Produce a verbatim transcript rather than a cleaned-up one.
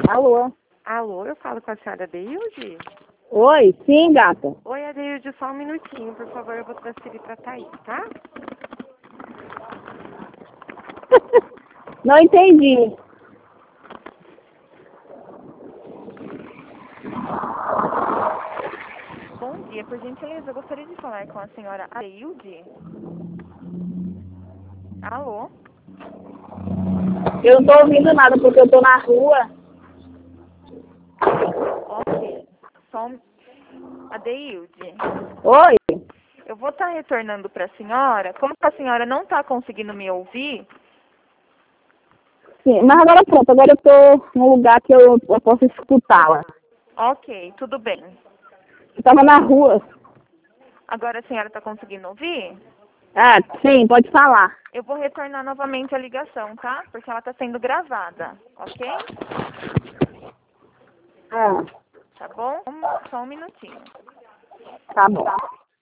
Alô? Alô, eu falo com a senhora Adeilde? Oi, sim, gata. Oi, Adeilde, só um minutinho, por favor, eu vou transferir pra Thaís, tá? Não entendi. Bom dia, por gentileza, eu gostaria de falar com a senhora Adeilde. Alô? Eu não tô ouvindo nada porque eu tô na rua. Ok. Só um... Adeilde, Oi? eu vou estar retornando para a senhora. Como a senhora não está conseguindo me ouvir, Sim, mas agora pronto, agora eu tô num lugar que eu, eu posso escutá-la. ok, tudo bem. Eu tava na rua. Agora a senhora está conseguindo ouvir? Ah, sim, pode falar. Eu vou retornar novamente a ligação, tá? Porque ela está sendo gravada, ok? Ah, Tá bom? Um- Só um minutinho. tá bom.